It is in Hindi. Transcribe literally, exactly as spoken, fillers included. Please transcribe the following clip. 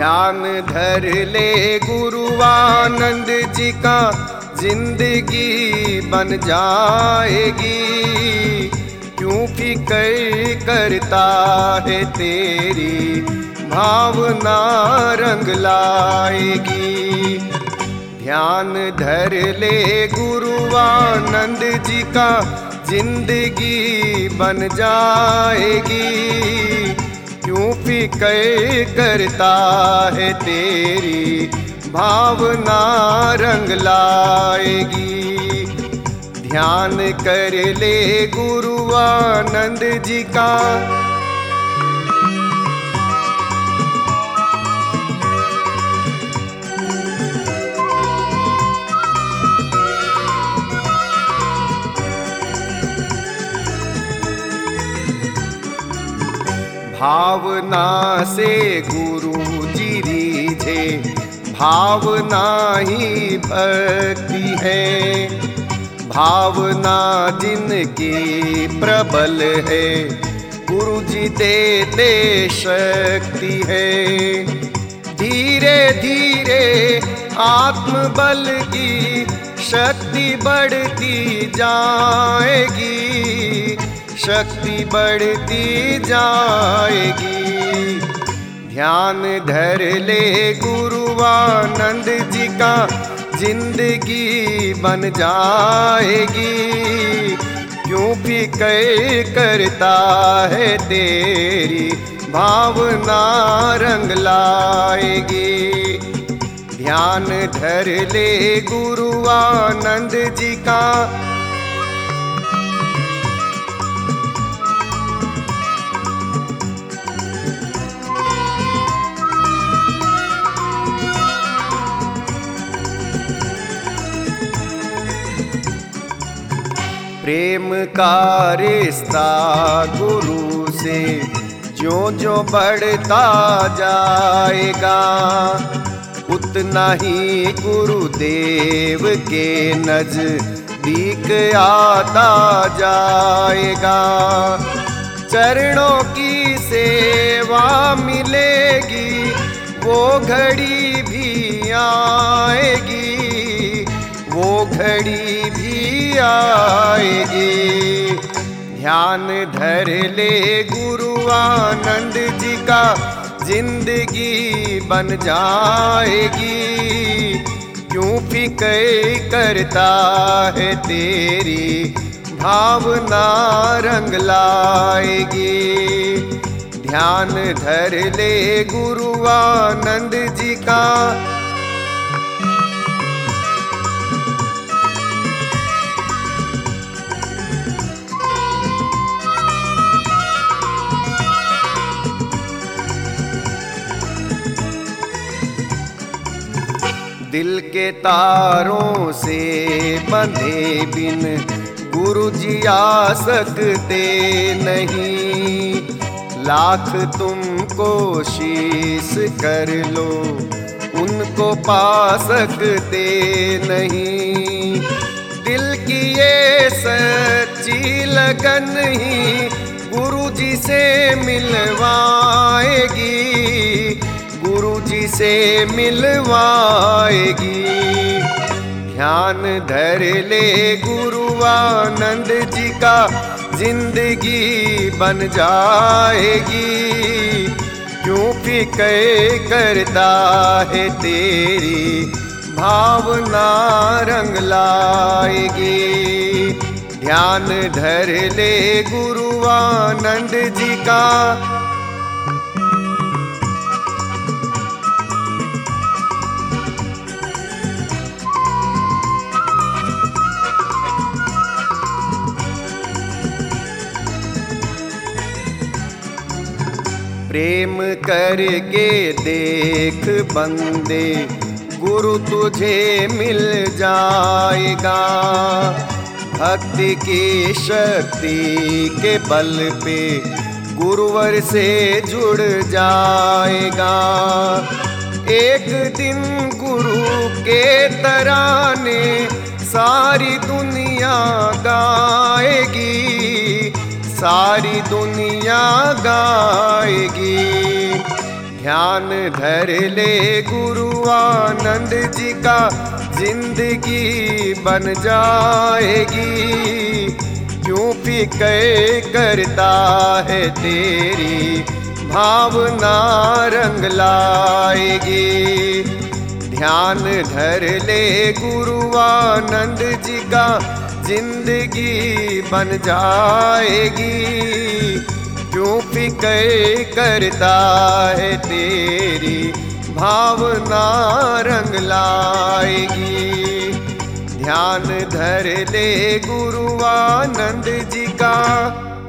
ध्यान धर ले गुरुवानंद जी का, जिंदगी बन जाएगी। क्यों फिक्र करता है तेरी भावना रंग लाएगी। ध्यान धर ले गुरुवानंद जी का, जिंदगी बन जाएगी। क्यों फिक्र करता है तेरी भावना रंग लाएगी। ध्यान कर ले गुरुवानंद जी का। भावना से गुरु जी रीझे, भावना ही भक्ति है। भावना जिनकी प्रबल है, गुरु जी देते शक्ति है। धीरे धीरे आत्मबल की शक्ति बढ़ती जाएगी, शक्ति बढ़ती जाएगी। ध्यान धर ले गुरुवानंद जी का, जिंदगी बन जाएगी। क्यों फिक्र करता है तेरी भावना रंग लाएगी। ध्यान धर ले गुरुवानंद जी का। प्रेम का रिश्ता गुरु से जो जो बढ़ता जाएगा, उतना ही गुरुदेव के नजदीक आता जाएगा। चरणों की सेवा मिलेगी, वो घड़ी भी आएगी, वो घड़ी भी आएगी। ध्यान धर ले गुरुवानंद जी का, जिंदगी बन जाएगी। क्यों फिक्र करता है तेरी भावना रंग लाएगी। ध्यान धर ले गुरुवानंद जी का। दिल के तारों से बंधे बिन गुरु जी आ सकते नहीं। लाख तुम कोशिश कर लो, उनको पा सकते नहीं। दिल की ये सच्ची लगन ही गुरु जी से मिलवाएगी, गुरु जी से मिलवाएगी। ध्यान धर ले गुरुवानंद जी का, जिंदगी बन जाएगी। क्यों फिक्र करता है तेरी भावना रंग लाएगी। ध्यान धर ले गुरुवानंद जी का। प्रेम करके देख बंदे, गुरु तुझे मिल जाएगा। भक्ति की शक्ति के बल पे गुरुवर से जुड़ जाएगा। एक दिन गुरु के तराने सारी दुनिया गाएगी, सारी दुनिया गाएगी। ध्यान धर ले गुरु आनंद जी का, जिंदगी बन जाएगी। क्यों फिक्र करता है तेरी भावना रंग लाएगी। ध्यान धर ले गुरु आनंद जी का, जिंदगी बन जाएगी। क्यों फिक्र करता है तेरी भावना रंग लाएगी। ध्यान धर ले गुरु आनंद जी का।